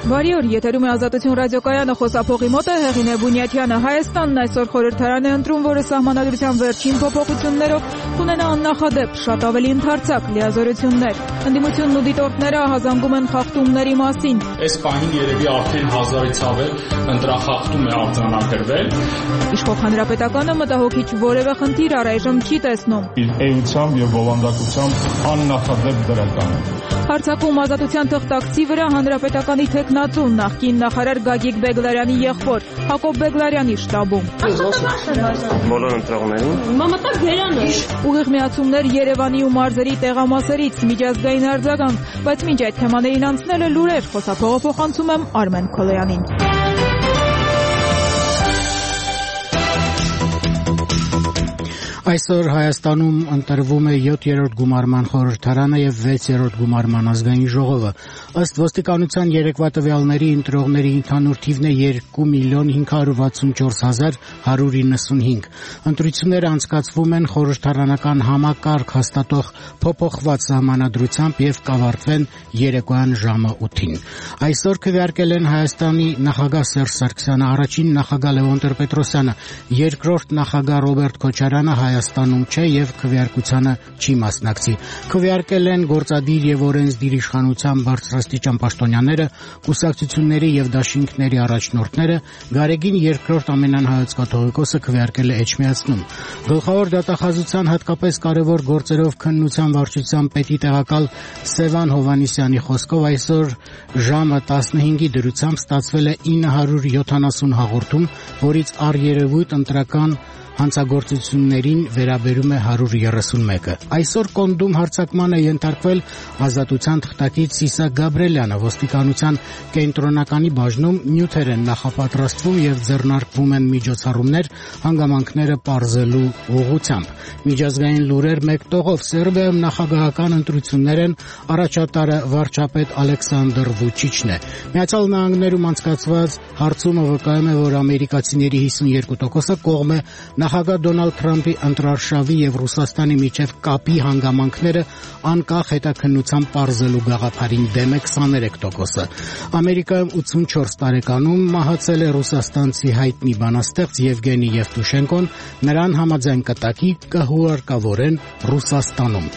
Բարի օր, եթերում է Ազատություն ռադիոկայանը, խոսափողի մոտ է Հեղինե Բունյաթյանը։ Հայաստանն այսօր խորհրդարան է ընտրում, որը սահմանադրության վերջին փոփոխություններով կունենա աննախադեպ շատ ավելի ընդարձակ լիազորություններ։ Ընդդիմությունն ու դիտորդները ահազանգում են խախտումների մասին։ Այս պահին երևի արդեն 1000-ից ավել ընտրախախտում է արձանագրվել։ Իշխող Հանրապետականը մտահոգիչ որևէ խնդիր առայժմ չի տեսնում։ Իր էությամբ եւ բովանդակությամբ աննախադեպ դրական է։ Հարձակում Ազատության թղթակցի վրա Հանրապետականի թեկնածու նախկին նախարար Գագիկ Բեգլարյանի եղբոր Հակոբ Բեգլարյանի շտաբում։ Բոլոր ընտրողներին Մամատակ Գերանը ուղիղ միացումներ Երևանի ու մարզերի տեղամասերից միջազգային արձագանք, բայց մինչ այդ թեմաներին անցնելը լուրեր, խոսափողը փոխանցում եմ Արմեն Քոլոյանին։ Այսօր Հայաստանում ընտրվում է 7-րդ գումարման խորհրդարանը եւ 6-րդ գումարման ազգային ժողովը։ Ըստ ոստիկանության երեկվա տվյալների ընտրողների ընդհանուր թիվն է 2,564,195։ Ընտրությունները անցկացվում են խորհրդարանական համակարգ հաստատող փոփոխված սահմանադրությամբ եւ կավարտվեն երեկոյան ժամը 8-ին։ Այսօր քվեարկել են Հայաստանի նախագահ Սերժ Սարգսյանը, առաջին նախագահ Լևոն Տեր-Պետրոսյանը, երկրորդ նախագահ Ռոբերտ Քոչարյանը Հայաստանում չէ եւ քվեարկությանը չի մասնակցի։ Քվեարկել են գործադիր եւ օրենսդիր իշխանության բարձրաստիճան պաշտոնյաները, կուսակցությունների եւ դաշինքների առաջնորդները, Գարեգին երկրորդ ամենանհայոց կաթողիկոսը քվեարկել է Էջմիածնում։ Գլխավոր դատախազության հատկապես կարևոր գործերով քննության վարչության պետի տեղակալ Սևան Հովհաննիսյանի խոսքով այսօր ժամը 15-ի դրությամբ ստացվել է 970 հաղորդում, որից առերևույթ ընտրական հանցագործություններին վերաբերում է 131-ը։ Այսօր Կոնդում հարձակման է ենթարկվել Ազատության թղթակից Սիսակ Գաբրելյանը։ Ոստիկանության կենտրոնականի բաժնում նյութեր են նախապատրաստվում եւ ձեռնարկվում են միջոցառումներ հանգամանքները պարզելու ուղղությամբ։ Միջազգային լուրեր մեկ տողով Սերբիայում նախագահական ընտրություններ են, առաջատարը վարչապետ Ալեքսանդր Վուչիչն է։ Միացյալ Նահանգներում անցկացված հարցումը վկայում է, որ ամերիկացիների 52%-ը կողմ է նախագահ Դոնալդ Թրամփի ընտրարշավի եւ Ռուսաստանի միջև կապի հանգամանքները անկախ հետաքննության պարզելու գաղափարին դեմ է 23%-ը։ Ամերիկայում 84 տարեկանում մահացել է ռուսաստանցի հայտնի բանաստեղծ Եվգենի Եվտուշենկոն, նրան համաձայն կտակի կհուարկավորեն Ռուսաստանում։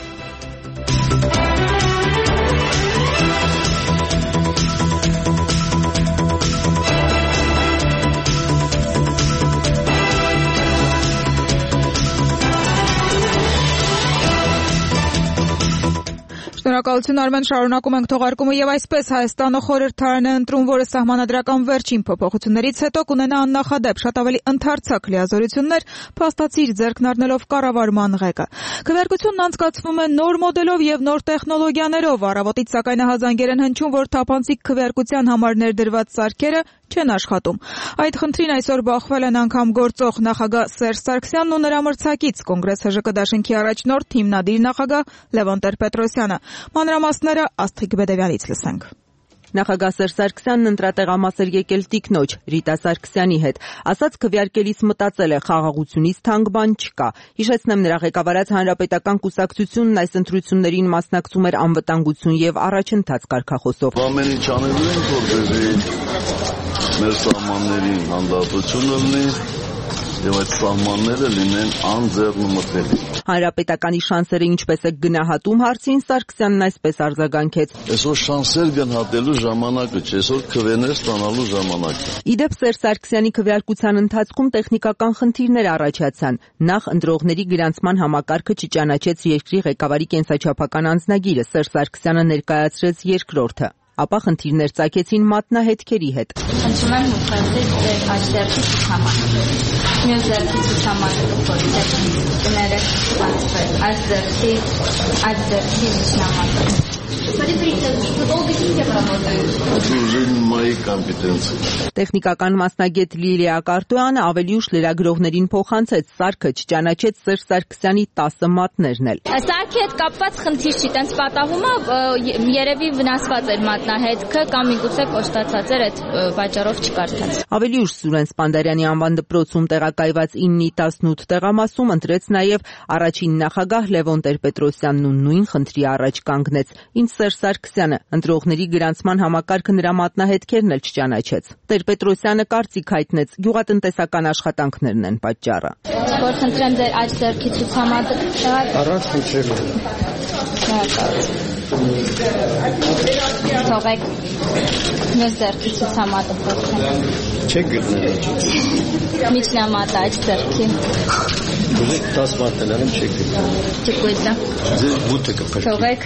Շնորհակալություն Արմեն, շարունակում ենք թողարկումը եւ այսպես Հայաստանը խորհրդարան է ընտրում, որը սահմանադրական վերջին փոփոխություններից հետո կունենա աննախադեպ շատ ավելի ընդարձակ լիազորություններ, փաստացիր ձեռքն առնելով կառավարման ղեկը։ Քվեարկությունն անցկացվում է նոր մոդելով եւ նոր տեխնոլոգիաներով, առավոտից սակայն ահազանգեր են հնչում, որ թափանցիկ քվեարկության համար ներդրված սարքերը չեն աշխատում։ Այդ խնդրին այսօր բախվել են անգամ գործող նախագահ Սերժ Սարգսյանն ու նրա մրցակից Կոնգրես ՀԺԿ դաշինքի առաջնորդ հիմնադիր նախագահ Լևոն Տեր-Պետրոսյանը։ Մանրամասները Աստղիկ Բեդևյանից լսենք։ Նախագահ Սերժ Սարգսյանն ընտրատեղամասեր եկել տիկնոջ Ռիտա Սարգսյանի հետ, ասաց քվեարկելիս մտածել է խաղաղությունից թանկ բան չկա։ Հիշեցնեմ, նրա ղեկավարած Հանրապետական կուսակցությունն այս ընտրություններին մասնակցում էր անվտանգություն եւ առաջընթաց կարգախոսով։ Ամեն ինչ անելու ենք, որպեսզի մեր սահմաններին հանդարտություն լինի եւ այդ սահմանները լինեն անձեռնմխելի։ Հանրապետականի շանսերը ինչպես է գնահատում հարցին Սարգսյանն այսպես արձագանքեց. Այսօր շանսեր գնահատելու ժամանակը չէ, այսօր քվեներ ստանալու ժամանակը։ Իդեպ Սերժ Սարգսյանի քվեարկության ընթացքում տեխնիկական խնդիրներ առաջացան։ Նախ ընտրողների գրանցման համակարգը չճանաչեց երկրի ղեկավարի կենսաչափական անձնագիրը, Սերժ Սարգսյանը ներկայացրեց երկրորդը։ Ապա խնդիրներ ծագեցին մատնահետքերի հետ։ Խնդրում եմ ուղղել այս ձեռքի ցուցամատը։ Մյուս ձեռքի ցուցամատը կներեք ստացվել։ Այս ձեռքի միջնամատը։ Տեխնիկական մասնագետ Լիլիա Կարտոյանը ավելի ուշ լրագրողներին փոխանցեց սարքը չճանաչեց Սերժ Սարգսյանի 10 մատներն էլ։ Սարքի հետ կապված խնդիր չի, տենց պատահումը երևի վնասված էր մատնահետքը կամ միգուցե կոշտացած էր, այդ պատճառով չկարդաց։ Ավելի ուշ Սուրեն Սպանդարյանի անվան դպրոցում տեղակայված 9-18 տեղամասում ընտրեց նաև առաջին նախագահ Լևոն Տեր-Պետրոսյանն ու նույն խնդրի առաջ կանգնեց։ Ինչ Սերժ Սարգսյանը ընտրողների գումարների գրանցման համակարգը նրա մատնահետքերն էլ չճանաչեց։ Տեր-Պետրոսյանը կարծիք հայտնեց, գյուղատնտեսական աշխատանքներն են պատճառը։ Գործընտրեմ ձեր աջ ձեռքի ցուցամատը։ Առանց միջելու։ Թողեք մյուս ձեռքի ցուցամատը փոխեմ։ Չեք գտնել։ Միջնամատը աջ ձեռքի։ Ուզեք 10 մարտելարում չեք գտնել։ Չկույտը։ Ձեր բութը կփրկի։ Թողեք։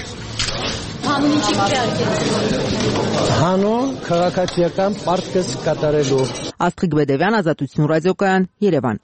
Հանուն քաղաքացիական պարտքս կատարելու։ Աստղիկ Բեդևյան, Ազատություն ռադիոկայան, Երևան։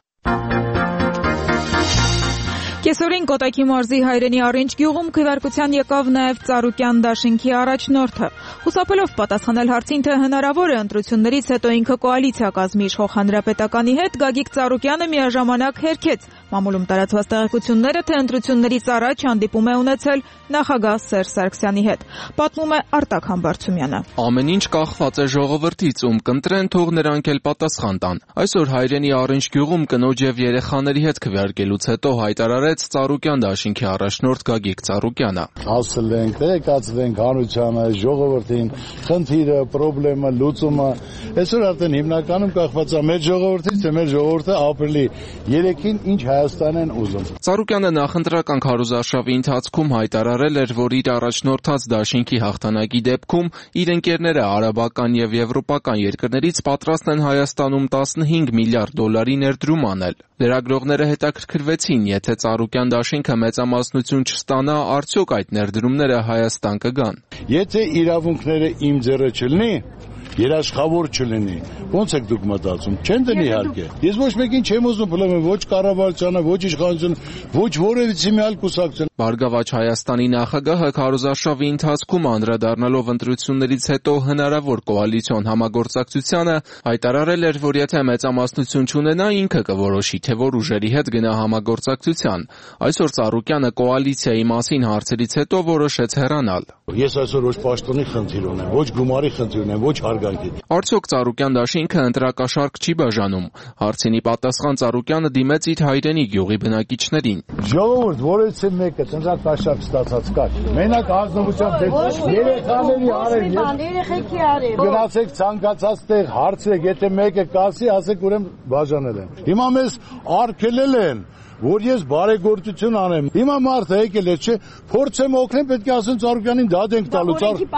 Կեսօրին Կոտայքի մարզի Հայրենի Առինջ գյուղում քվեարկության եկավ նաև Ծառուկյան դաշինքի առաջնորդը։ Խուսափելով պատասխանել հարցին, թե հնարավոր է ընտրություններից հետո ինքը կոալիցիա կազմի իշխող Հանրապետականի հետ, Գագիկ Ծառուկյանը միաժամանակ հերքեց մամուլում տարածված տեղեկությունները, թե ընտրություններից առաջ հանդիպում է ունեցել նախագահ Սերժ Սարգսյանի հետ։ Պատմում է Արտակ Համբարձումյանը։ Ամեն ինչ կախված է ժողովրդից, ում կընտրեն, թող նրանք էլ պատասխան տան։ Այսօր Հայրենի Առինջ գյուղում կնոջ եւ երեխաների հետ քվեարկելուց հետո հայտարարեց Ծառուկյան դաշինքի առաջնորդ Գագիկ Ծառուկյանը։ Ասել ենք, տեղեկացվենք հանրությանը, ժողովրդին, խնդիրը, խնդրեմը, լուծումը։ Այսօր արդեն հիմնականում կախված է մեր ժողովրդից, թե մեր ժողովուրդը ապրելի երեքին ինչ Հայաստան են ուզում։ Ծառուկյանը նախընտրական քարոզարշավի ընթացքում հայտարարել էր, որ իր առաջնորդած դաշինքի հաղթանակի դեպքում իր ընկերները արաբական եւ եվրոպական երկրներից պատրաստ են Հայաստանում 15 միլիարդ դոլարի ներդրում անել։ Լրագրողները հետաքրքրվեցին, եթե Ծառուկյան դաշինքը մեծամասնություն չստանա, արդյոք այդ ներդրումները Հայաստան կգան։ Եթե իրավունքները իմ ձեռը չլինի, երաշխավոր չլինի, ո՞նց եք դուք մտածում։ Չեն դնի իհարկե։ Ես ոչ մեկին չեմ ուզում փլեմ, ոչ կառավարությանը, ոչ իշխանությունը, ոչ որևիցե մի այլ կուսակցություն։ Բարգավաճ Հայաստանի նախագահը քարոզարշավի ընթացքում անդրադառնալով ընտրություններից հետո հնարավոր կոալիցիոն համագործակցությանը հայտարարել էր, որ եթե մեծամասնություն չունենա, ինքը կորոշի, թե որ ուժերի հետ գնա համագործակցության։ Այսօր Ծառուկյանը կոալիցիայի մասին հարցերից հետո որոշեց հեռանալ։ Ես այսօր ոչ պաշտոնի խնդիր ունեմ, ոչ գումարի խնդիր ունեմ, ոչ հարգանքի։ Արդյոք Ծառուկյան դաշինքը ընտրակաշարք չի բաժանում։ Հարցինի պատասխան Ծառուկյանը դիմեց իր Հայրենի գյուղի բնակիչներին։ Ժողովուրդ, որից մեկը ընտրակաշարք ստացած կա։ Մենակ ազնվությամբ երեխաների արել, երեխեքի արել։ Գնացեք ցանկացած տեղ հարցրեք, եթե մեկը կասի, ասեք ուրեմն բաժանել են։ Հիմա մեզ արգելել են, որ ես բարեգործություն անեմ։ Հիմա մարդը եկել է, չէ, փորձեմ օգնեմ, պետք է ասեն Ծառուկյանին դատ ենք տալու։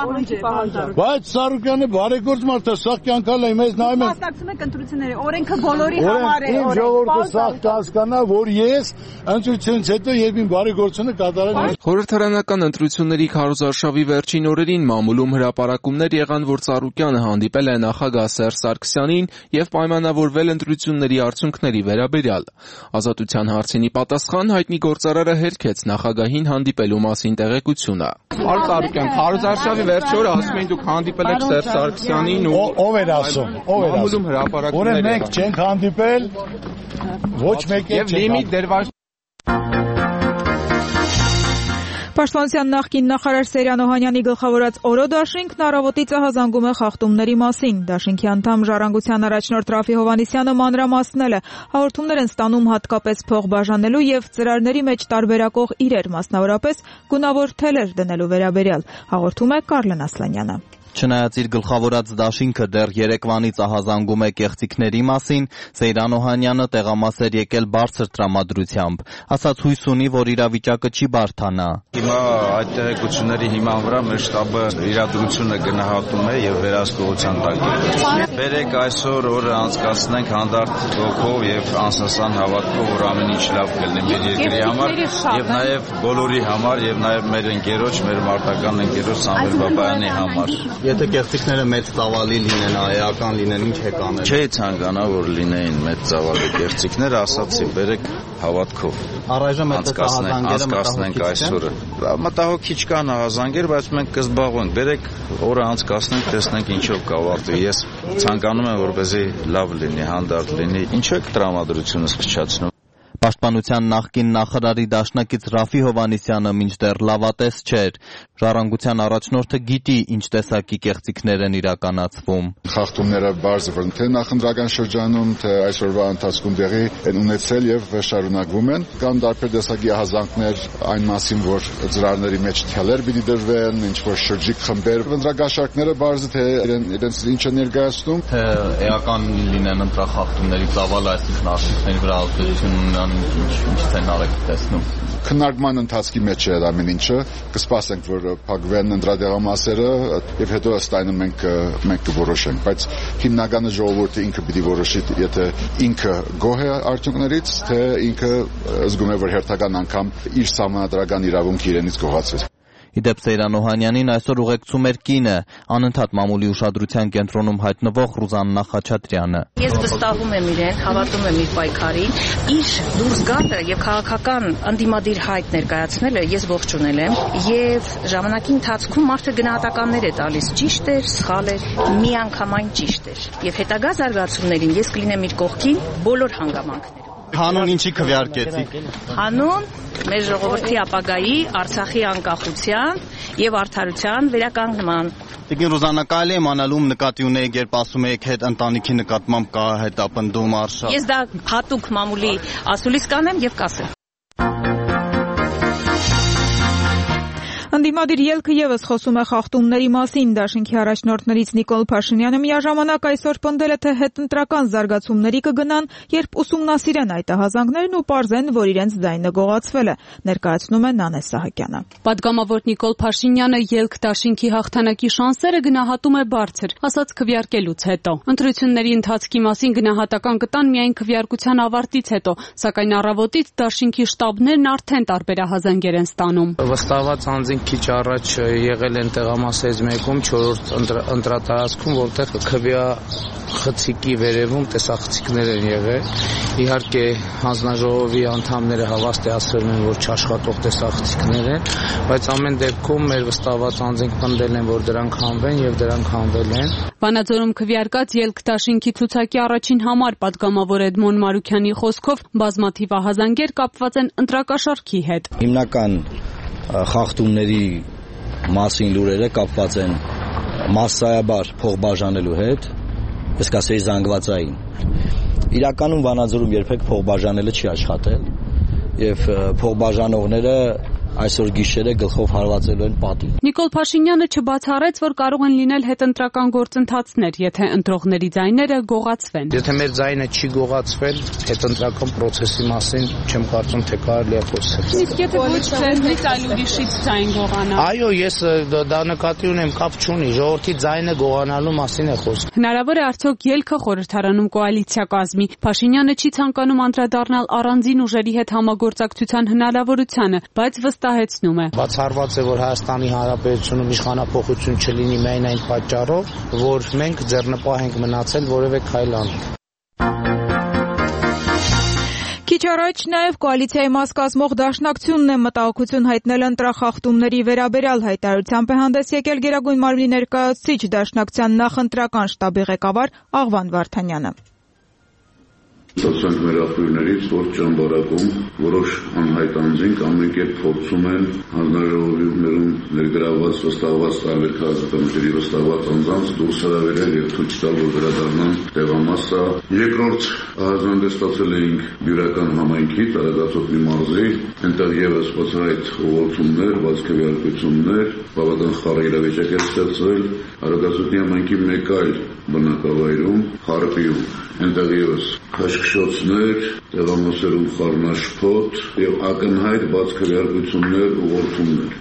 Բայց Ծառուկյանը բարեգործ մարդ է, սաղ կյանքալ է, մեզ նայում են։ Մասնակցում եք ընտրությունների, օրենքը բոլորի համար է։ Իմ ժողովուրդը սաղ կհասկանա, որ ես ընտրությունից հետո երբ իմ բարեգործությունը կատարել եմ։ Խորհրդարանական ընտրությունների քարոզարշավի վերջին օրերին մամուլում հրապարակումներ եղան, որ Ծառուկյանը հանդիպել է նախագահ Սերժ Սարգսյանին եւ պայմանավորվել ընտրությունների արդյունքների վերաբերյալ։ Ազատության հարցինի պատասխան հայտնի գործարարը հերքեց նախագահին հանդիպելու մասին տեղեկությունը։ Պարոն Ծառուկյան, քարոզարշավի վերջի օրը ասում են դուք հանդիպել եք Սերժ Սարգսյանին ու ով էր ասում, մամուլում հրապարակումներ եղան։ Մենք չենք հանդիպել, ոչ մեկը եւ լիմիտ դրված։ Պաշտպանության նախկին նախարար Սերյան Օհանյանի գլխավորած Օրո դաշինքն առավոտից ահազանգում է խախտումների մասին։ Դաշինքի անդամ Ժառանգության առաջնորդ Ռաֆի Հովհաննիսյանը մանրամասնել է, հաղորդումներ են ստանում հատկապես փող բաժանելու եւ ծրարների մեջ տարբերակող իրեր, մասնավորապես գունավոր թելեր դնելու վերաբերյալ, հաղորդում է Կարլեն Ասլանյանը։ Չնայած իր գլխավորած դաշինքը դեռ երեկվանից ահազանգում է կեղծիքների մասին, Սեյրան Օհանյանը տեղամասեր եկել բարձր տրամադրությամբ, ասաց հույս ունի, որ իրավիճակը չի բարդանա։ Հիմա այդ տեղեկությունների հիման վրա մեր շտաբը իրադրությունը գնահատում է եւ վերահսկողության տակ է։ Բերեք այսօր օրը անցկացնենք հանդարտ ոգով եւ անսասան հավատքով, որ ամեն ինչ լավ կլինի մեր երկրի համար եւ նաեւ բոլորի համար եւ նաեւ մեր ընկերոջ, մեր մարտական ընկերոջ Սամվել Բաբայանի համար։ Եթե կեղծիքները մեծ ծավալի լինեն, էական լինեն, ինչ եք անել։ Չէի ցանկանա, որ լինեին մեծ ծավալի կեղծիքներ, ասացի, բերեք հավատքով։ Առայժմ անցկացնենք այսօրը։ Մտահոգիչ կան ահազանգեր, բայց մենք կզբաղվենք։ Բերեք օրը անցկացնենք, տեսնենք ինչով կավարտվի։ Ես ցանկանում եմ, որպեսզի լավ լինի, հանդարտ լինի։ Ինչու եք տրամադրությունս փչացնում։ Պաշտպանության նախկին նախարարի դաշնակից Ռաֆի Հովհաննիսյանը մինչդեռ լավատես չէր։ Ժառանգության առաջնորդը գիտի ինչ տեսակի կեղծիքներ են իրականացվում։ Խախտումները բարձր թե նախընտրական շրջանում, թե այսօրվա ընթացքում տեղի են ունեցել եւ շարունակվում են։ Կան տարբեր տեսակի ահազանգներ այն մասին, որ ծրարների մեջ թելեր պիտի դրվեն, ինչ որ շրջիկ խմբեր, ընտրագաշարքները բարձր թե իրենց ինչը ներկայացնում, թե էական լինեն ընտրախախտումների ծավալը, այսինքն արդյունքների վրա ազդեցություն ունենան, ինչ սցենար եք տեսնում։ Քննարկման ընթացքի մեջ է ամեն ինչը, կսպասենք, որ փակվեն ընտրադեղամասերը եւ հետո ըստ այնու մենք կորոշենք, բայց հիմնականը ժողովուրդը ինքը պիտի որոշի, եթե ինքը գոհ է արդյունքներից, թե ինքը զգում է, որ հերթական անգամ իր սահմանադրական իրավունքը իրենից գողացել։ Իդեպ Սեյրան Օհանյանին այսօր ուղեկցում էր կինը, անընդհատ մամուլի ուշադրության կենտրոնում հայտնվող Ռուզաննա Խաչատրյանը։ Ես վստահում եմ իրեն, հավատում եմ իր պայքարին, իր դուրս գալը եւ քաղաքական անդիմադիր հայտ ներկայացնելը ես ողջունել եմ եւ ժամանակի ընթացքում մարդը գնահատականներ է տալիս, ճիշտ էր, սխալ էր, միանգամայն ճիշտ էր։ Եվ հետագա զարգացումներին ես կլինեմ իր կողքին բոլոր հանգամանքներում։ Հանուն ինչի քվեարկեցիք։ Հանուն մեր ժողովրդի ապագայի, Արցախի անկախության եւ արդարության վերականգնման։ Տիկին Ռուզաննա, կարելի է իմանալու նկատի ունեք, երբ ասում եք հետ ընտանիքի նկատմամբ կա հետապնդում արշավ։ Ես դա հատուկ մամուլի ասուլիս կանեմ եւ կասեմ։ Ընդդիմադիր ելքը եւս խոսում է խախտումների մասին։ Դաշինքի առաջնորդներից Նիկոլ Փաշինյանը միաժամանակ այսօր պնդել է, թե հետընտրական զարգացումների կգնան, երբ ուսումնասիրեն այդ ահազանգներն ու պարզեն, որ իրենց ձայնը գողացվել է, ներկայացնում է Նանե Սահակյանը։ Պատգամավոր Նիկոլ Փաշինյանը ելք դաշինքի հաղթանակի շանսերը գնահատում է բարձր, ասաց քվեարկելուց հետո։ Ընտրությունների ընթացքի մասին գնահատական կտան միայն քվեարկության ավարտից հետո, սակայն առավոտից դաշինքի շտաբներն արդեն տարբերահազանգեր են ստանում։ Վստահված անձինք քիչ առաջ եղել են տեղամասերից մեկում 4-րդ ընտրատարածքում, որտեղ քվեախցիկի վերևում տեսախցիկներ են եղել։ Իհարկե հանձնաժողովի անդամները հավաստիացրել են, որ չաշխատող տեսախցիկներ են, բայց ամեն դեպքում մեր վստահված անձինք պնդել են, որ դրանք հանվեն եւ դրանք հանվել են։ Վանաձորում քվեարկած ելք դաշինքի ցուցակի առաջին համար պատգամավոր Էդմոն Մարուքյանի խոսքով բազմաթիվ ահազանգեր կապված են ընտրակաշառքի հետ։ Հիմնական խախտումների մասին լուրերը կապված են մասսայաբար փողբաժանելու հետ, ես կասեի զանգվածային։ Իրականում Վանաձորում երբեք փողբաժանելը չի աշխատել եւ փողբաժանողները այսօր գիշերը գլխով հարվածելու են պատին։ Նիկոլ Փաշինյանը չբացառեց, որ կարող են լինել հետընտրական գործընթացներ, եթե ընտրողների ձայները գողացվեն։ Եթե մեր ձայնը չի գողացվել, հետընտրական process-ի մասին չեմ կարծում, թե կարելի է խոսել։ Իսկ եթե ոչ ձեզնից այլ ուրիշից ձայն գողանա։ Այո, ես դա նկատի ունեմ, կապ չունի, ժողովրդի ձայնը գողանալու մասին է խոսքը։ Հնարավոր է արդյոք ելքը խորհրդարանում կոալիցիա կազմի։ Փաշինյանը չի ցանկանում անդրադառնալ առանձին ուժերի հետ համագործակցության հնարավորությանը, բայց վստահեցնում է։ Բացառված է, որ Հայաստանի Հանրապետությունում իշխանափոխություն չլինի միայն այն պատճառով, որ մենք ձեռնպահ ենք մնացել որևէ քայլ անել։ Քիչ առաջ նաև կոալիցիայի մաս կազմող Դաշնակցությունն է մտահոգություն հայտնել ընտրախախտումների վերաբերյալ, հայտարարությամբ է հանդես եկել Գերագույն մարմնի ներկայացուցիչ Դաշնակցության նախընտրական շտաբի ղեկավար Աղվան Վարդանյանը։ Ստացանք մեր աղբյուրներից, որ ճամբարակում որոշ անհայտ անձինք ամեն կերպ փորձում են հանրաժողովներում ներգրավված վստահված տարբեր քաղաքականությունների վստահված անձանց դուրս հրավիրել եւ ցույց տալ, որ վերադառնան տեղամասը։ Երկրորդ ահազանգ ստացել էինք Բյուրական համայնքի Տարածոտնի մարզի, այնտեղ եւս բացահայտ ուղղություններ, բաց քվեարկություններ, բավական խառը իրավիճակ էր ստեղծվել Տարածոտնի համայնքի մեկ այլ բնակավայրում, Խարպիում, այնտեղ եւս քաշքշոցներ, տեղամասերում խառնաշփոթ եւ ակնհայտ բաց քվեարկություններ ու ուղղություններ։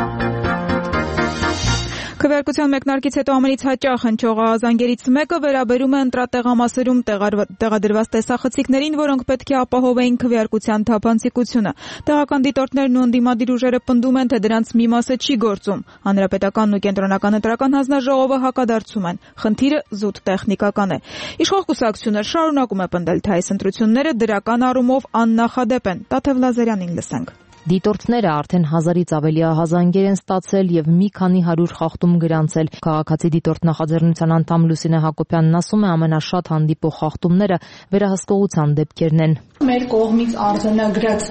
Քվեարկության մեկնարկից հետո ամենից հաճախ հնչող ահազանգերից մեկը վերաբերում է ընտրատեղամասերում տեղադրված տեսախցիկներին, որոնք պետք է ապահովեին քվեարկության թափանցիկությունը։ Տեղական դիտորդներն ու ընդդիմադիր ուժերը պնդում են, թե դրանց մի մասը չի գործում։ Հանրապետականն ու կենտրոնական ընտրական հանձնաժողովը հակադարձում են։ Խնդիրը զուտ տեխնիկական է։ Իշխող կուսակցությունը շարունակում է պնդել, թե այս ընտրությունները դրական առումով աննախադեպ են։ Տաթև Լազարյանին լսենք։ Դիտորդները արդեն 1000-ից ավելի ահազանգեր են ստացել եւ մի քանի 100 խախտում գրանցել։ Քաղաքացի դիտորդ նախաձեռնության անդամ Լուսինե Հակոբյանն ասում է, ամենաշատ հանդիպող խախտումները վերահսկողության դեպքերն են։ Մեր կողմից արձանագրած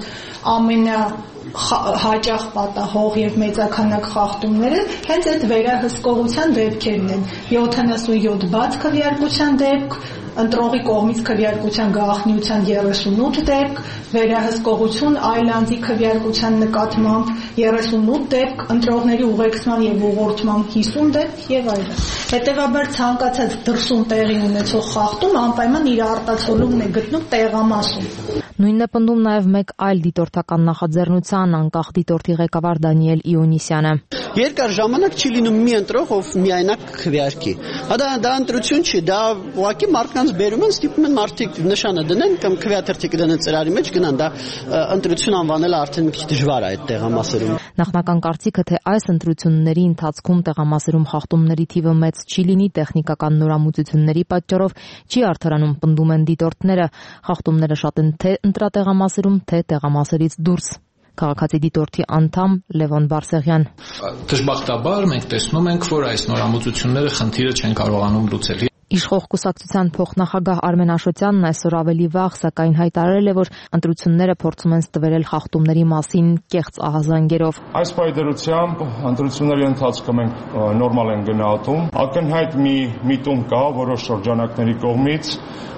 ամենահաճախ պատահող եւ մեծաքանակ խախտումները հենց այդ վերահսկողության դեպքերն են։ 77 բաց քվեարկության դեպք, ընտրողի կողմից քվեարկության գաղտնիության 38 դեպք, վերահսկողություն այլ անձի քվեարկության նկատմամբ 38 դեպք, ընտրողների ուղեկցման եւ ուղղորդման 50 դեպք եւ այլն։ Հետևաբար ցանկացած դրսում տեղի ունեցող խախտում անպայման իր արտացոլումն է գտնում տեղամասում։ Նույնն է պնդում նաև մեկ այլ դիտորդական նախաձեռնության անկախ դիտորդի ղեկավար Դանիել Իոնիսյանը։ Երկար ժամանակ չի լինում մի ընտրող, ով միայնակ քվեարկի։ Դա ընտրություն չի, դա ուղղակի մարդկանց բերում են, ստիպում են մարդիկ նշանը դնեն կամ քվեաթերթիկը դնեն ծրարի մեջ գնան, դա ընտրություն անվանելը արդեն մի քիչ դժվար է այդ տեղամասերում։ Նախնական կարծիքը, թե այս ընտրությունների ընթացքում տեղամասերում խախտումների թիվը մեծ չի լինի տեխնիկական նորամուծությունների պատճառով, չի արդարանում, պնդում են դիտորդները։ Խախտումները շատ են թե ընտրատեղամասերում, թե տեղամասերից դուրս։ Քաղաքացի դիտորդի անդամ Լևոն Բարսեղյան։ Դժբախտաբար մենք տեսնում ենք, որ այս նորամուծությունները խնդիրը չեն կարողանում լուծել։ Իշխող կուսակցության փոխնախագահ Արմեն Աշոտյանն այսօր ավելի վաղ սակայն հայտարարել է, որ ընտրությունները փորձում են ստվերել խախտումների մասին կեղծ ահազանգերով։ Այս պայդրությամբ ընտրությունների ընթացքում մենք նորմալ են գնահատում։ Ակնհայտ մի միտում կա որոշ շրջանակների կողմից,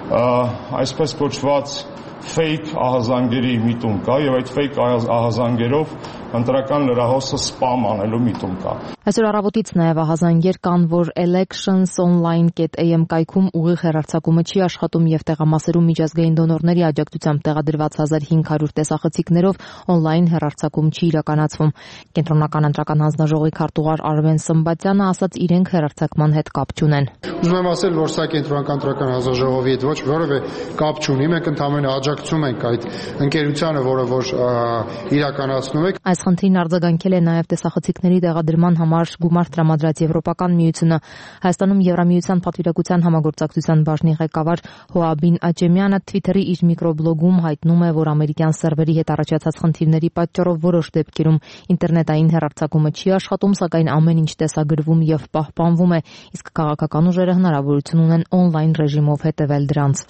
այսպես կոչված fake ահազանգերի միտում կա եւ այդ fake ահազանգերով ընտրական լրահոսը spam անելու միտում կա։ Այսօր առավոտից նաև ահազանգեր կան, որ electionsonline.am կայքում ուղիղ հեռարձակումը չի աշխատում եւ տեղամասերում միջազգային դոնորների աջակցությամբ տեղադրված 1500 տեսախցիկներով on-line հեռարձակում չի իրականացվում։ Կենտրոնական ընտրական հանձնաժողովի քարտուղար Արմեն Սմբատյանը ասաց, իրենք հեռարձակման հետ կապ չունեն։ Ուզում եմ ասել, որ սա կենտրոնական ընտրական հանձնաժողովի հետ ոչ որևէ կապ չունի, մենք ընդհանրապես աջակցում ենք այդ ընկերությանը, որը որ իրականացնում է։ Այս խնդրին արձագանքել է նաև տեսախցիկների տեղադրման համար գումար տրամադրած Եվրոպական միությունը։ Հայաստանում Եվրամիության պատվիրակության համագործակցության բաժնի ղեկավար Հոաբին Աճեմյանը Twitter-ի իր միկրոբլոգում հայտնում է, որ ամերիկյան սերվերի հետ առաջացած խնդիրների պատճառով որոշ դեպքերում ինտերնետային հեռարձակումը չի աշխատում, սակայն ամեն ինչ տեսագրվում եւ պահպանվում է, իսկ քաղաքական ուժերը հնարավորություն ունեն on-line ռեժիմով հետևել դրանց։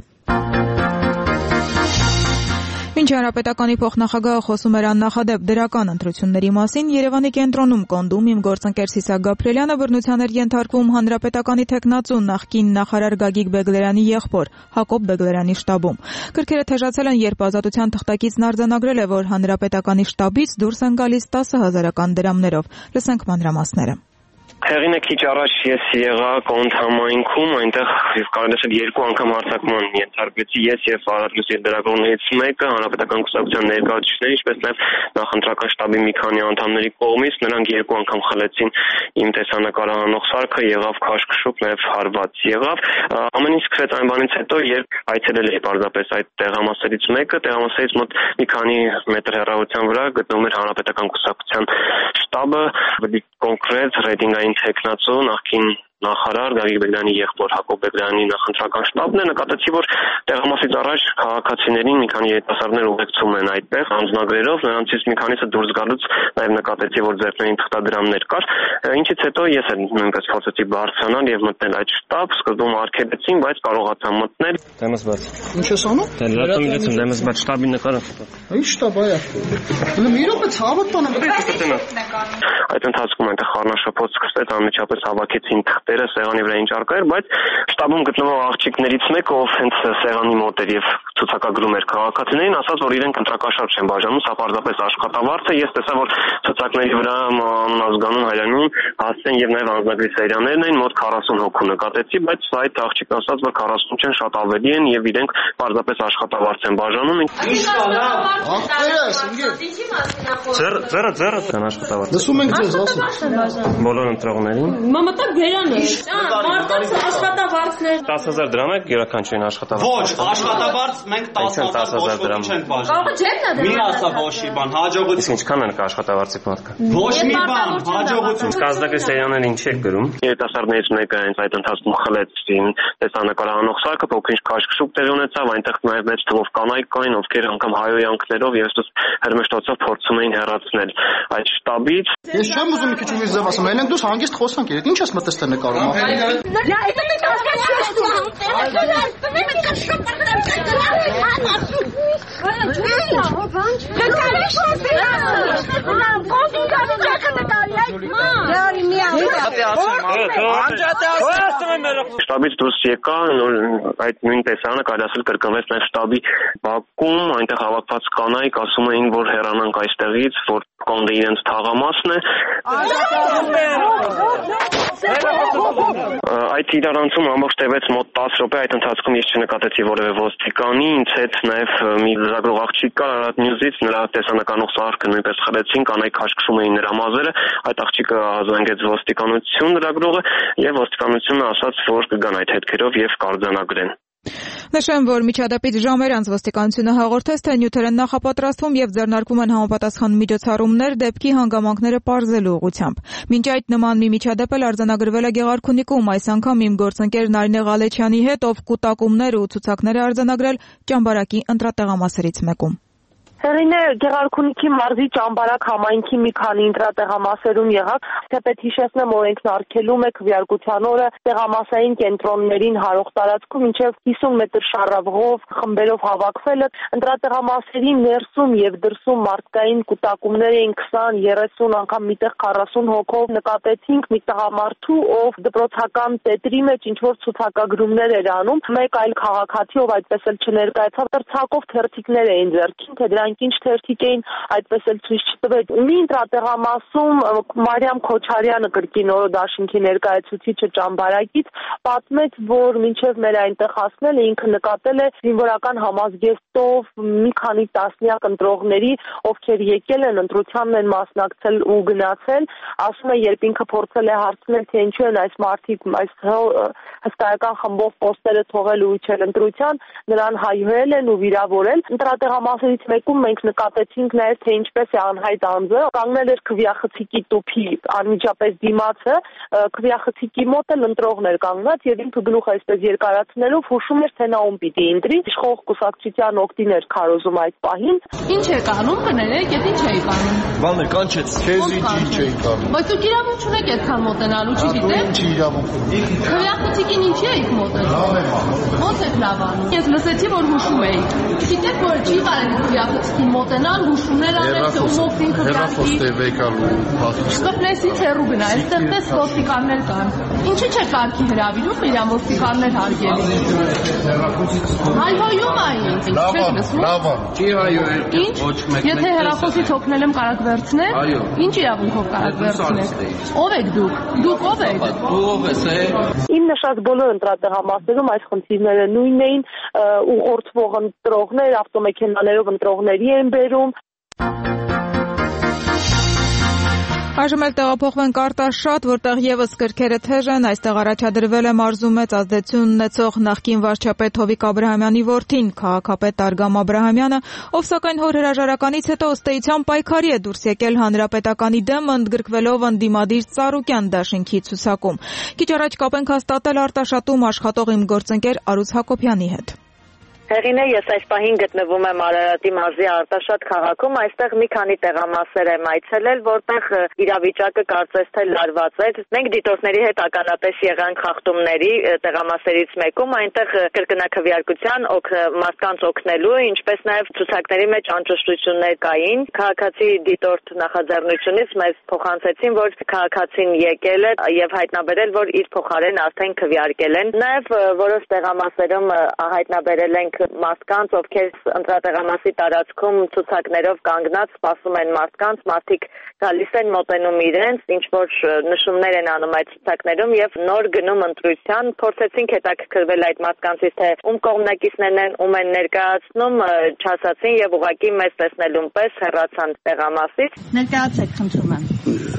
Մինչ հանրապետականի փոխնախագահը խոսում էր աննախադեպ դրական ընտրությունների մասին, Երևանի կենտրոնում կոնդում իմ գործընկեր Սիսակ Գաբրելյանը բռնության էր ենթարկվում հանրապետականի թեկնածու նախկին նախարար Գագիկ Բեգլերյանի եղբոր Հակոբ Բեգլերյանի շտաբում։ Գրքերը թեժացել են, երբ Ազատության թղթակիցն արձանագրել է, որ հանրապետականի շտաբից դուրս են գալիս 10,000-ական դրամներով։ Լսենք մանրամասները։ Հեղինը քիչ առաջ ես եղա Կոնտ համայնքում, այնտեղ կարելի է երկու անգամ հարձակման ենթարկվեցի ես եւ Արարատլուսի դրագոններից մեկը, հանրապետական կուսակցության ներկայացուցիչների, ինչպես նաեւ նախընտրական շտաբի մի քանի անդամների կողմից, նրանք երկու անգամ խլեցին իմ տեսանկարահանող սարքը, եղավ քաշքշուկ, նաեւ հարված եղավ։ Ամեն ինչ սկսեց այն բանից հետո, երբ այցելել էի պարզապես այդ տեղամասերից մեկը, տեղամասերից մոտ մի քանի մետր հեռավորության վրա գտնվում էր հանրապետական կուսակցության շտաբը, կոնկրետ ռեյտինգային թեկնածու նախկին նախարար Գագիկ Բեգլերյանի եղբոր Հակոբ Բեգլերյանի նախընտրական շտաբն է։ Նկատեցի, որ տեղամասից առաջ քաղաքացիներին մի քանի երիտասարդներ ուղեկցում են այդտեղ անձնագրերով, նրանցից մի քանիսը դուրս գալուց նաև նկատեցի, որ ձեռքներին թղթադրամներ կար, ինչից հետո ես էլ նույնպես փորձեցի բարձրանալ եւ մտնել այդ շտաբ, սկզբում արգելեցին, բայց կարողացա մտնել։ Դեմս բաց։ Ինչ ես անում? Լրատվություն դեմս բաց շտաբի նկարը։ Ինչ շտաբ է։ Մի րոպե ցավոտ բանը։ Այդ ընթացքում այնտեղ խառնաշփոթ սկսեց, անմիջապես հավաքեցին թղթերը սեղանի վրա ինչ արկա էր, բայց շտաբում գտնվող աղջիկներից մեկը, ով հենց սեղանի մոտ էր եւ ցուցակագրում էր քաղաքացիներին, ասաց, որ իրենք ընտրակաշառք չեն բաժանում, սա պարզապես աշխատավարձ է։ Ես տեսա, որ ցուցակների վրա անազգանուն հայրանում հասցեն եւ նաեւ անձնագրի սերիաներն էին, մոտ 40 հոգու նկատեցի, բայց այդ աղջիկն ասաց, որ 40 չեն, շատ ավելի են եւ իրենք պարզապես աշխատավարձ են բաժանում։ Ինչ կա, ախպերս, ինգե։ Ձերը աշխատավարձ։ Լսում ենք ձեզ, ասում։ Բոլոր ընտրողները ընտրողներին։ Մամտակ բերանը։ Մարդկանց աշխատավարձներ 10,000 դրամ է յուրաքանչյուրին աշխատավարձ։ Ոչ, աշխատավարձ մենք 10,000 ոչ ոքի չենք բաժանում։ Մի ասա ոչի բան, հաջողություն։ Իսկ ինչքան է կա աշխատավարձի պարտքը։ Ոչ մի բան, հաջողություն։ Կազդակի սերիաները ինչի եք գրում։ Երիտասարդներից մեկը հենց այդ ընթացքում խլեց տեսանկարահանող սարքը, փոքր-ինչ քաշքշուկ տեղի ունեցավ, այնտեղ նաև մեծ թվով կանայք կային, ովքեր անգամ հայոյանքներով եւ ըստ հրմշտոցով փորձում էին հեռացնել այդ շտաբից։ Ես չեմ ուզում մի քիչ ուժի ձև ասեմ, այլենք դուս հանգիստ խոսանք իրեք, ինչ ես մտածել նկարում։ Շտաբից դուրս եկա, այդ նույն տեսարանը կարելի ասել կրկնվեց նաև շտաբի բակում, այնտեղ հավաքված կանայք ասում էին, որ հեռանանք այստեղից, որ կոնդը իրենց թաղամասն է։ Այդ իրարանցում ամբողջ տևեց մոտ 10 րոպե, այդ ընթացքում ես չնկատեցի որևէ ոստիկանի, ինձ հետ նաև մի լրագրող աղջիկ կար Արարատ Նյուզից, նրա տեսանականող սարքը նույնպես խլեցին, կանայք քաշքշում էին նրա մազերը, այդ աղջիկը հազվանգեց ոստիկանություն լրագրողը եւ ոստիկանությունը ասաց, որ կգան այդ հետքերով եւ կարձանագրեն։ Նշեմ, որ միջադեպից ժամեր անց ոստիկանությունը հաղորդեց, թե նյութեր են նախապատրաստվում եւ ձեռնարկվում են համապատասխան միջոցառումներ դեպքի հանգամանքները պարզելու ուղղությամբ։ Մինչ այդ նման մի միջադեպ էլ արձանագրվել է Գեղարքունիքում, այս անգամ իմ գործընկեր Նարինե Ղալեչյանի հետ, ով կուտակումներ ու ցուցակներ է արձանագրել Ճամբարակի ընտրատեղամասերից մեկում։ Հեղինե Գեղարքունիքի մարզի Ճամբարակ համայնքի մի քանի ընտրատեղամասերում եղավ, թեպետ հիշեցնեմ օրենքն արգելում է քվեարկության օրը տեղամասային կենտրոններին հարող տարածքում մինչև 50 մետր շարավղով խմբերով հավաքվելը, ընտրատեղամասերի ներսում եւ դրսում մարդկային կուտակումներ էին 20-30 անգամ միտեղ 40 հոգով նկատեցինք մի տղամարդու, ով դպրոցական տետրի մեջ ինչ-որ ցուցակագրումներ էր անում, մեկ այլ քաղաքացի, ով այդպես էլ չներկայացավ, տրցակով թերթիկներ էին ձեռքին, թե դրանք ինչ թերթիկ էին, այդպես էլ ցույց չտվեց։ Մի ընտրատեղամասում Մարիամ Քոչարյանը կրկին օրը դաշինքի ներկայացուցիչը Ճամբարակից պատմեց, որ մինչև մեր այնտեղ հասնելը ինքը նկատել է զինվորական համազգեստով մի քանի տասնյակ ընտրողների, ովքեր եկել են ընտրությանն են մասնակցել ու գնացել, ասում է, երբ ինքը փորձել է հարցնել, թե ինչու են այս մարդիկ այս հսկայական խմբով պոստերը թողել ու իջել ընտրության, նրան հայհոյել են ու վիրավորել։ Ընտրատեղամասերից մեկում մենք նկատեցինք նաև, թե ինչպես է անհայտ անձը կանգնել էր քվեախցիկի տուփի անմիջապես դիմացը, քվեախցիկի մոտ էլ ընտրողն էր կանգնած եւ ինքը գլուխը այսպես երկարացնելով հուշում էր, թե նա ում պիտի ընտրի, իշխող կուսակցության օգտին էր քարոզում այդ պահին։ Ինչ եք անում, կներեք, այդ ինչ եք անում։ Բանը կանչեց, քեզի ինչ եք անում։ Բայց դուք իրավունք չունեք այդքան մոտենալու, չգիտեք։ Ինչ իրավունք ունեք։ Քվեախցիկին ինչի եք մոտենում։ Ո՞նց եք լավ անում։ Ես լսեցի, որ հուշում եք։ Գիտեք, որ չի կարելի քվեախցիկին մոտենալ, հուշումներ անել, թե ում օգտին քվեարկի։ Սկսնեսից հեռու գնա, այստեղ տես ոստիկաններ կան։ Ինչի՞ չէ կարգի հրավիրում իրան ոստիկաններ հարգելի։ Հայհոյում այն։ Լավ, չի հայհոյել։ Ինչ։ Եթե հեռախոսից օգնել եմ կարակ վերցնել, ինչ իրավունքով կարակ վերցնեք։ Ո՞վ եք դուք։ Դուք ո՞վ եք։ Դու ո՞վ ես։ Իմ նշած բոլոր ընտրատեղամասերում այս խնդիրները նույնն էին, ուղղորդվող ընտրողներ, ավտոմեքենաներով ընտրողների են բերում։ Այժմ էլ տեղափոխվենք Արտաշատ, որտեղ եւս կրքերը թեժ են, այստեղ առաջադրվել է մարզում մեծ ազդեցություն ունեցող նախկին վարչապետ Հովիկ Աբրահամյանի որդին, քաղաքապետ Արգամ Աբրահամյանը, ով սակայն հոր հրաժարականից հետո ըստ էության պայքարի է դուրս եկել հանրապետականի դեմ, ընդգրկվելով ընդդիմադիր Ծառուկյան դաշինքի ցուցակում։ Քիչ առաջ կապ ենք հաստատել Արտաշատում աշխատող իմ գործընկեր Արուս Հակոբյանի հետ։ Հեղինե, ես այս պահին գտնվում եմ Արարատի մարզի Արտաշատ քաղաքում, այստեղ մի քանի տեղամասեր եմ այցելել, որտեղ իրավիճակը կարծես թե լարված էր։ Մենք դիտորդների հետ ականատես եղանք խախտումների տեղամասերից մեկում, այնտեղ կրկնակվեարկության մարդկանց օգնելու, ինչպես նաև ցուցակների մեջ անճշտություններ կային։ Քաղաքացի դիտորդ նախաձեռնությունից մեզ փոխանցեցին, որ քաղաքացին եկել է եւ հայտնաբերել, որ իր փոխարեն արդեն քվեարկել են։ Նաև որոշ տեղամասերում հայտնաբերել ենք մարդկանց, ովքեր ընտրատեղամասի տարածքում ցուցակներով կանգնած սպասում են մարդկանց, մարդիկ գալիս են մոտենում իրենց, ինչ որ նշումներ են անում այդ ցուցակներում եւ նոր գնում ընտրության, փորձեցինք հետաքրքրվել այդ մարդկանցից, թե ում կողմնակիցներն են, ում են ներկայացնում, չասացին եւ ուղղակի մեզ տեսնելուն պես հեռացան տեղամասից։ Ներկայացեք, խնդրում եմ։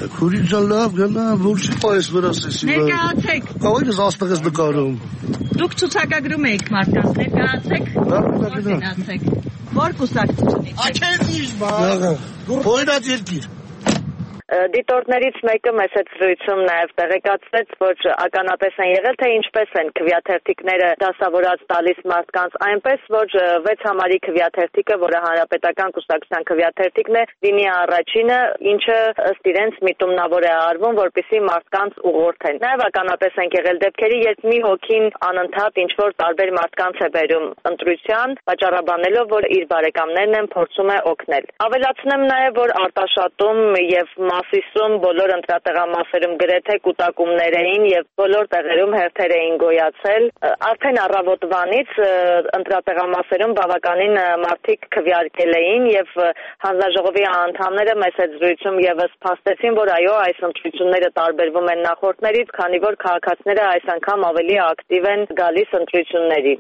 Քուրիկ ջան, լավ գնա, ոչ պայս վրասեսի։ Ներկայացեք։ Կավայնս աստղ ես նկարում։ Դուք ցուցակագրում եք մարդկանց, ներկայացեք։ Գնացեք։ Որ կուսակցությունից։ Ակերտիժ բա։ Փոյնած երկիր։ Դիտորդներից մեկը մեծ զրույցում նաև տեղեկացրեց, որ ականատես են եղել, թե ինչպես են քվեաթերթիկները դասավորած տալիս մարդկանց, այնպես որ 6 համարի քվեաթերթիկը, որը հանրապետական կուսակցության քվեաթերթիկն է, լինի առաջինը, ինչը ըստ իրենց միտումնավոր է արվում, որպեսզի մարդկանց ուղղորդեն։ Նաև ականատես են եղել դեպքերի, երբ մի հոգին անընդհատ ինչ-որ տարբեր մարդկանց է բերում ընտրության, պատճառաբանելով, որ իր բարեկամներն են փորձում է օգնել։ Ավելացնեմ նաև, որ Արտաշատում եւ Մասիսում բոլոր ընտրատեղամասերում գրեթե կուտակումներ էին եւ բոլոր տեղերում հերթեր էին գոյացել։ Արդեն առավոտվանից ընտրատեղամասերում բավականին մարդիկ քվեարկել էին եւ հանձնաժողովի անդամները մեծ զրույցում եւս փաստեցին, որ այո, այս ընտրությունները տարբերվում են նախորդներից, քանի որ քաղաքացիները այս անգամ ավելի ակտիվ են գալիս ընտրությունների։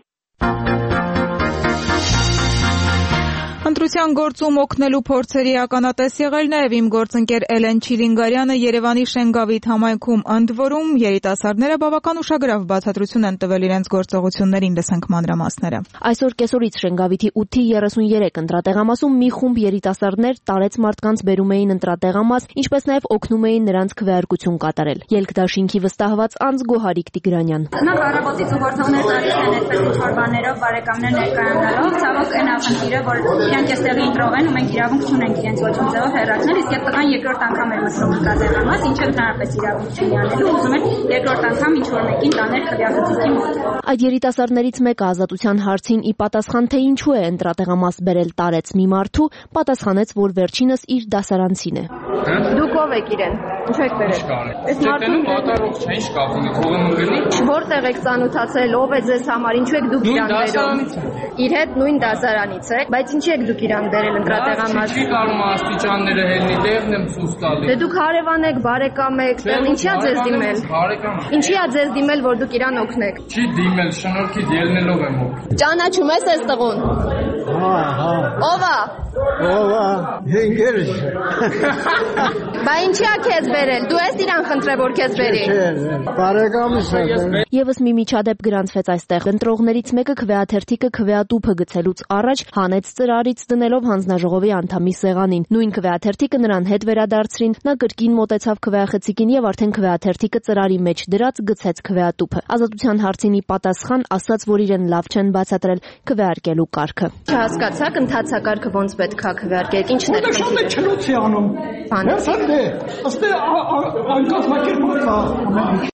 Ընտրության գործում օգնելու փորձերի ականատես եղել նաև իմ գործընկեր Էլեն Չիլինգարյանը Երևանի Շենգավիթ համայնքում, ընդ որում երիտասարդները բավական ուշագրավ բացատրություն են տվել իրենց գործողություններին, լսենք մանրամասները։ Այսօր կեսօրից Շենգավիթի 8-33 ընտրատեղամասում մի խումբ երիտասարդներ տարեց մարդկանց բերում էին ընտրատեղամաս, ինչպես նաև օգնում էին նրանց քվեարկություն կատարել։ Ելքդաշինքի վստահված անձ Գոհարիկ Տիգրանյան։ Նախ առավոտից ուղղորդողներ տալիս են այդպես ինչ-որ բաներով բարեկամներ ներկայանալով, ցավոք այն ախնդիրը, որ իրանք էստեղի ընտրող են ու մենք իրավունք չունենք իրենց ոչ մի ձևով հեռացնել, իսկ այդ տղան երկրորդ անգամ էր մտնում ընտրատեղամաս, ինչը ընդհանրապես իրավունք չունի անելու, ուզում էր երկրորդ անգամ ինչ-որ մեկին տաներ քվեարկությունի մոտ։ Այդ երիտասարդներից մեկը Ազատության հարցին ի պատասխան թե ինչու է ընտրատեղամաս բերել տարեց մի մարդու, պատասխանեց, որ վերջինս իր դասարանցին է։ Դուք ով եք իրեն։ Ինչ եք բերել։ Այս մարդուն կատարող չէ, ինչ կապ ունի, փողը գնի։ Որտեղ եք ծանոթացել, ով է ձեզ համար, ինչու եք դուք իրան բերում։ Իր հետ նույն դասարանից եք, բայց ինչի եք դուք իրան բերել ընտրատեղամաս։ Չի կարող աստիճանները հելնի, տեղն եմ ցույց տալիս։ Դե դուք հարևան եք, բարեկամ եք, տեղ ինչի՞ա ձեզ դիմել։ Ինչի՞ա ձեզ դիմել, որ դուք իրան օգնեք։ Չի դիմել, շնորհքից ելնելով եմ օգնել։ Ճանաչում ես այս տղուն։ Ո՞վ է։ Ո՞վ է։ Ինգերս։ Բա ինչի՞ա քեզ բերել։ Դու ես իրան խնդրե, որ քեզ բերի։ Բարեկամս է։ Եվս մի միջադեպ գրանցվեց այստեղ։ Ընտրողներից մեկը քվեաթերթիկը քվեատուփը գցելուց առաջ հանեց ծրարից դնելով հանձնաժողովի անդամի սեղանին։ Նույն քվեաթերթիկը նրան հետ վերադարձրին, նա կրկին մոտեցավ քվեախցիկին եւ արդեն քվեաթերթիկը ծրարի մեջ դրած գցեց քվեատուփը։ Ազատության հարցին ի պատասխան ասաց, որ իրեն լավ չեն բացատրել քվեարկելու կարգը։ Չհասկացաք ընթացակարգը ոնց պետք է քվեարկել, ինչն է։ Շատ է չլոցի անում։ Հերթը աստե անկազմակերպված է։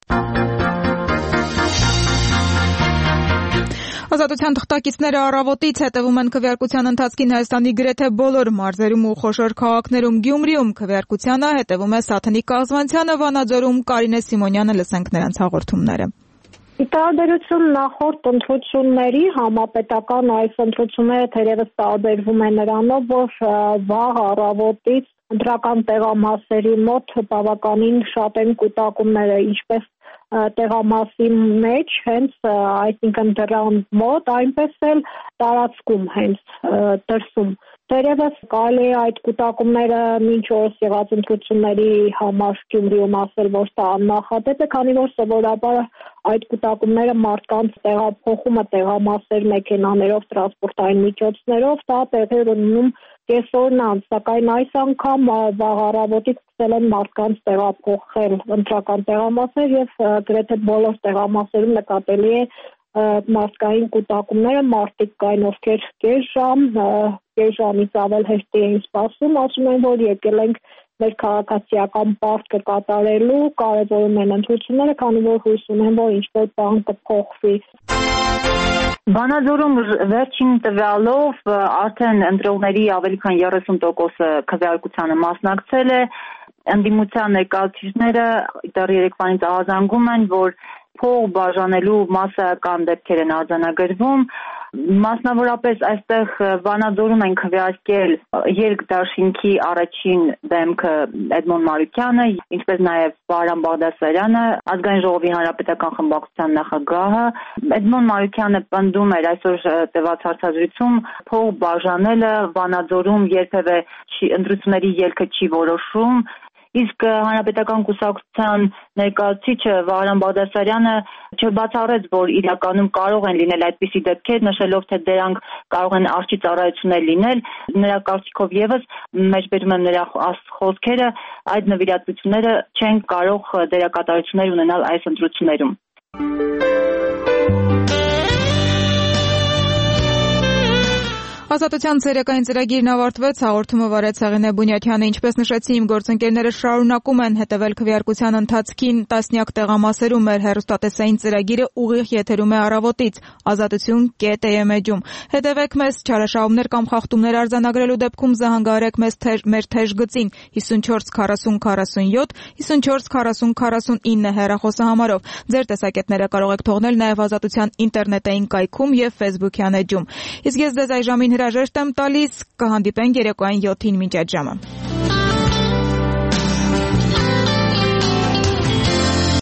Ազատության թղթակիցները առավոտից հետևում են քվեարկության ընթացքին Հայաստանի գրեթե բոլոր մարզերում ու խոշոր քաղաքներում։ Գյումրիում քվեարկությանը հետևում է Սաթնիկ Կազմանցյանը, Վանաձորում Կարինե Սիմոնյանը, լսենք նրանց հաղորդումները։ Ի տարբերություն նախորդ ընտրությունների, համապետական այս ընտրությունները թերևս տարբերվում են նրանով, որ վաղ առավոտից ընտրական տեղամասերի մոտ բավականին շատ են կուտակումները, ինչպես տեղամասի մեջ, հենց այսինքն դրան մոտ, այնպես էլ տարածքում հենց դրսում։ Թերևս կարելի է այդ կուտակումները մինչ օրս եղած ընտրությունների համար Գյումրիում ասել, որ դա աննախադեպ է, քանի որ սովորաբար այդ կուտակումները մարդկանց տեղափոխումը տեղամասեր մեքենաներով, տրանսպորտային միջոցներով, դա տեղի ունենում կեսօրն անց, սակայն այս անգամ վաղ առավոտից սկսել են մարդկանց տեղափոխել ընտրական տեղամասեր եւ գրեթե բոլոր տեղամասերում նկատելի է մարդկային կուտակումները, մարդիկ կային, ովքեր կես ժամից ավել հեշտի էին սպասում, ասում են, որ եկել ենք մեր քաղաքացիական պարտքը կատարելու, կարևորում են ընտրությունները, քանի որ հույս ունեն, որ ինչ-որ բան կփոխվի։ Վանաձորում վերջին տվյալով արդեն ընտրողների ավելի քան 30%-ը քվեարկությանը մասնակցել է, ընդդիմության ներկայացուցիչները դեռ երեկվանից ահազանգում են, որ փող բաժանելու մասսայական դեպքեր են արձանագրվում, մասնավորապես այստեղ Վանաձորում են քվեարկել Ելք-Դաշինքի առաջին դեմքը Էդմոն Մարուկյանը, ինչպես նաև Վահրամ Բաղդասարյանը, Ազգային ժողովի հանրապետական խմբակցության նախագահը։ Էդմոն Մարուկյանը պնդում էր այսօր տված հարցազրույցում փող բաժանելը Վանաձորում երբևէ ընտրությունների ելքը չի որոշում, Իսկ հանրապետական կուսակցության ներկայացուցիչը Վահրամ Բաղդասարյանը չբացառեց, որ իրականում կարող են լինել այդպիսի դեպքեր, նշելով, թե դրանք կարող են արջի ծառայություններ լինել։ Նրա կարծիքով եւս մեջբերում եմ նրա խոսքերը, այդ նվիրատվությունները չեն կարող դերակատարություններ ունենալ այս ընտրություններում։ Ազատության ցերեկային ծրագիրն ավարտվեց, հաղորդումը վարեց Հեղինե Բունյաթյանը, ինչպես նշեցի, իմ գործընկերները շարունակում են հետևել քվեարկության ընթացքին, տասնյակ տեղամասերում մեր հեռուստատեսային ծրագիրը ուղիղ եթերում է առավոտից, azatutun.am էջում։ Հետևեք մեզ, չարաշահումներ կամ խախտումներ արձանագրելու դեպքում զանգահարեք մեզ մեր թեժ գծին 54 40 47 54 40 49 հեռախոսահամարով։ Ձեր տեսակետները կարող եք թողնել նաև Ազատության ինտերնետային կայքում եւ Facebook-յան էջում։ Իսկ ես ձեզ այժմին հրաժեշտ եմ տալիս, կհանդիպենք երեկոյան 7-ին մինչ այդ ժամը։